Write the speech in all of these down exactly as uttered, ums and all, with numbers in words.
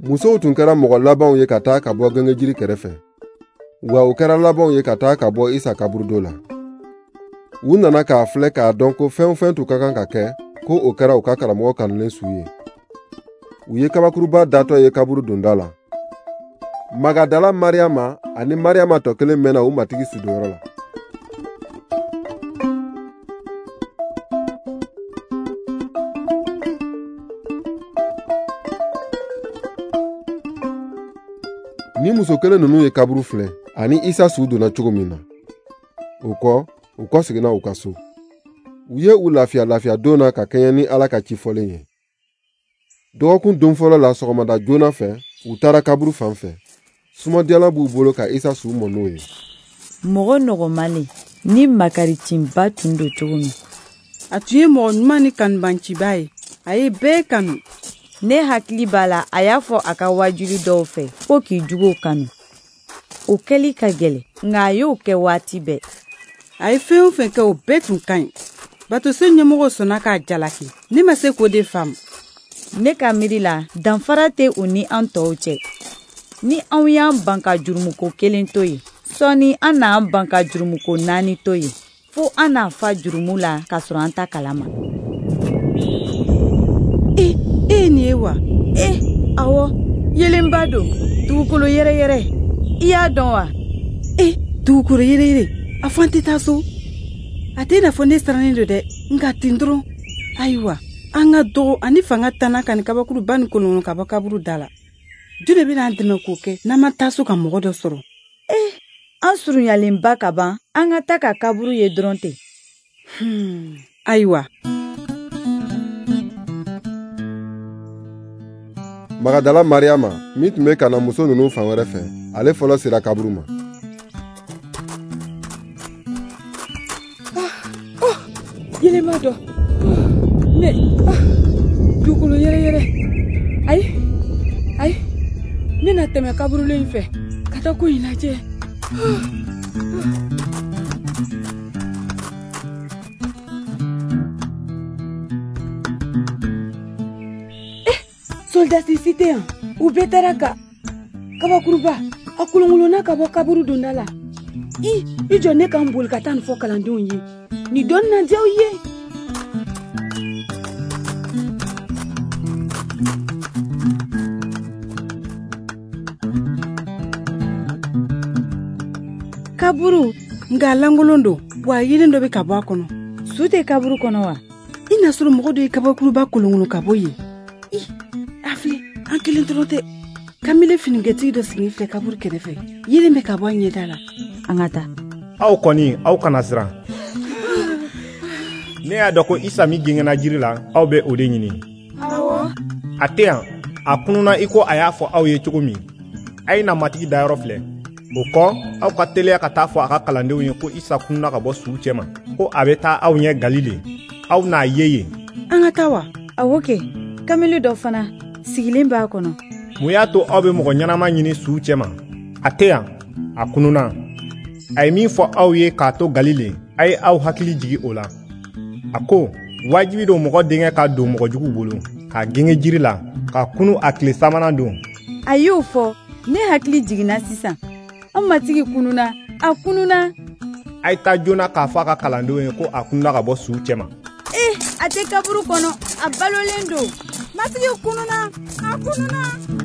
musow tun kɛra mɔgɔ labanw ye ka taa ka bɔ gɛngɛjiri kɛrɛfɛ, wa u kɛra labanw ye ka taa ka bɔ Isa kaburudo la. U nana k'a filɛ k'a dɔn ko fɛn o fɛn tun ka kan ka kɛ, ko o kɛra u ka karamɔgɔ kanulen su ye. U ye kabakuruba datɔ ye kaburu donda la. Magadala Mariama ani Mariama tɔ kelen mɛnna u matigi sudonyɔrɔ la. Ni muso kelen ninnu ye kaburu filɛ ani Isa su donna cogo min na, o kɔ u kɔ seginna u ka so. U ye u lafiya lafiya donna ka kɛɲɛ ni Ala ka ci fɔlen ye. Dɔgɔkun don fɔlɔ la sɔgɔmada joona fɛ, u taara kaburu fan fɛ. Sumadiala b'u bolo ka Isa su mɔ n'o ye. Mɔgɔ nɔgɔmalen ni makaricinba tun don cogo min. A tun ye mɔgɔ ɲuman ni kanubanciba ye. A ye bɛɛ kanu. Ne hakili b'a la a y'a fɔ a ka wajuli dɔw fɛ ko k'i juguw kanu. O kɛli ka gɛlɛ, nka a y'o kɛ waati bɛɛ. A ye fɛn o fɛn kɛ o bɛɛ tun ka ɲi. Batoso ɲɛmɔgɔ sɔnna k'a jalaki. Ne ma se k'o de faamu. Ne ka miiri la danfara tɛ u ni an tɔw cɛ. Ni anw y'an ban ka jurumuko kelen to ye, sɔɔni an n'an ban ka jurumuko naani to ye, fo an n'a fa jurumu la ka sɔrɔ an ta kalama. E e nin ye wa? Eh, awɔ, yelenba don, dugukolo yɛrɛ yɛrɛ. I y'a dɔn wa? Eh, dugukolo yɛrɛ yɛrɛ, a fɔ an tɛ taa so. A tɛ n'a fɔ ne sirannen don dɛ, nka ten dɔrɔn. Ayiwa, an ka dɔgɔ ani fanga tanna ka ni kabakuruba ni kolonŋɔnɔ ka bɔ kaburu da la. Joli bɛ n'an dɛmɛ k'o kɛ n'an ma taa so ka mɔgɔ dɔ sɔrɔ? Eh, an surunyalenba ka ban, an ka taa ka kaburu ye dɔrɔn tɛ. Hmm, ayiwa. Magadala Mariama min tun bɛ ka na muso ninnu fan wɛrɛ fɛ, ale fɔlɔ sera kaburu ma. Yelenba dɔ, ne dugukolo yɛrɛ yɛrɛ. Ayi, ayi, ne na tɛmɛ kaburulen fɛ ka taa ko in lajɛ. Eh, soldasi si tɛ yan. U bɛɛ taara ka kabakuruba a kolonkolonna ka bɔ kaburu donda la. I i jɔ ne kan boli ka taa nin fɔ kalandenw ye. Ni dɔnni na diyaw ye. Kaburu nga langolon don, wa yelen dɔ bɛ ka bɔ a kɔnɔ. Su tɛ kaburu kɔnɔ wa? I na sɔrɔ mɔgɔ dɔ ye kabakuruba kolonkolon ka bɔ yen. I a filɛ, an kelen dɔrɔn tɛ. Kamile finigɛtigi dɔ sigilen filɛ kaburu kɛrɛfɛ. Yelen bɛ ka bɔ a ɲɛda la. An ka taa. Aw kɔni, aw kana siran. Ne y'a dɔn ko Isa min gɛngɛnna jiri la, aw bɛ o de ɲini. Awɔ. A tɛ yan, a kununa i ko a y'a fɔ aw ye cogo min. A ye na matigi dayɔrɔ filɛ. O kɔ, aw ka teliya ka taa fɔ a ka kalandenw ye ko Isa kununa ka bɔ suw cɛ ma, ko a bɛ taa aw ɲɛ Galile. Aw n'a ye yen. An ka taa wa? Awɔ kɛ, kamele dɔ fana sigilen b'a kɔnɔ. Mun y'a to aw bɛ mɔgɔ ɲɛnama ɲini suw cɛ ma? A tɛ yan, a kununa. A ye min fɔ aw ye k'a to Galile, a ye aw hakili jigi o la. A ko, wajibi don mɔgɔ denkɛ ka don mɔgɔ jugu bolo, k'a gɛngɛ jiri la, k'a kunu a tile sabanan don. A y'o fɔ, ne hakili jiginna sisan. An matigi kununa, a kununa. A ye taa joona k'a fɔ a ka kalandenw ye ko a kununa ka bɔ suw cɛ ma. Eh, a tɛ kaburu kɔnɔ, a balolen don. Matigi kununa, a kununa.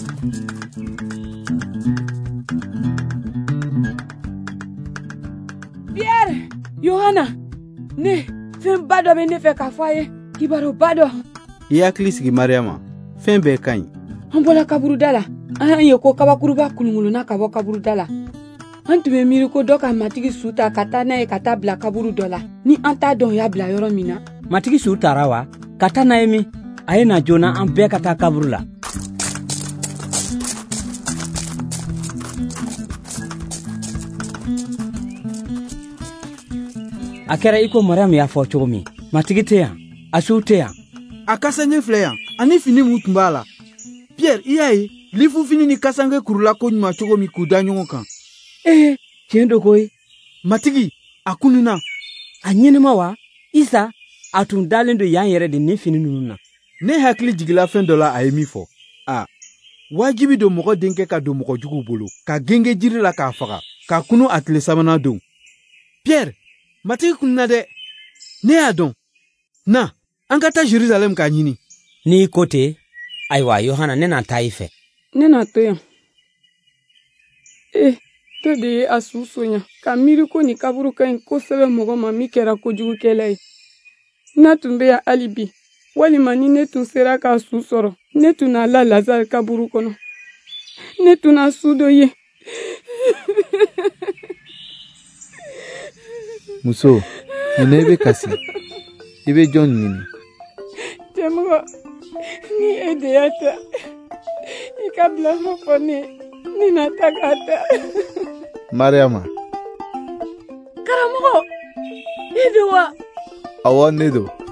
Pierre, Yohana, ne, fɛn ba dɔ bɛ ne fɛ k'a fɔ a ye. Kibaru ba dɔ. I hakili sigi Mariama, fɛn bɛɛ ka ɲi. An bɔla kaburuda la. An y'a ye ko kabakuruba kulunkulonna ka bɔ kaburuda la. An tun bɛ miiri ko dɔ ka matigi su ta ka taa n'a ye ka taa bila kaburu dɔ la. Ni an t'a dɔn o y'a bila yɔrɔ min na. Matigi su taara wa? Ka taa n'a ye min? A ye na joona an bɛɛ ka taa kaburu la. A kɛra i ko Mariam y'a fɔ cogo min. Matigi tɛ yan, a su tɛ yan. A kasange filɛ yan, ani fini mun tun b'a la. Pierre, i y'a ye, lifufini ni kasange kurula ko ɲuman cogo min k'u da ɲɔgɔn kan. Eh, tiɲɛ don koyi. Matigi, a kununa. A ɲɛnɛma wa? Isa, a tun dalen don yan yɛrɛ de ni fini ninnu na. Ne hakili jigila fɛn dɔ la a ye min fɔ. Ah, wajibi don mɔgɔ denkɛ ka don mɔgɔ jugu bolo ka genge jiri la k'a faga ka kunu a tile sabanan don. Pierre, matigi kunna dɛ, ne y'a dɔn. Na, an ka taa Jerusalem k'a ɲini. N'i ko ten, ayiwa Yohana ne na taa i fɛ. Ne na to yan. Eh, to de ye a su soɲa ka miiri ko ni kaburu ka ɲi kosɛbɛ mɔgɔ ma min kɛra kojugukɛla ye. N'a tun bɛ yan hali bi, walima ni ne tun sera k'a su sɔrɔ, ne tun n'a la Lazare kaburu kɔnɔ. Ne tun n'a su dɔ ye. Muso, munna i bɛ kasi? I bɛ jɔn ɲini? Cɛmɔgɔ, ni e de y'a ta, i ka bila nɔ fɔ ne, ne na ta k'a ta. Mariama. Karamɔgɔ, e de wa? Awɔ, ne don.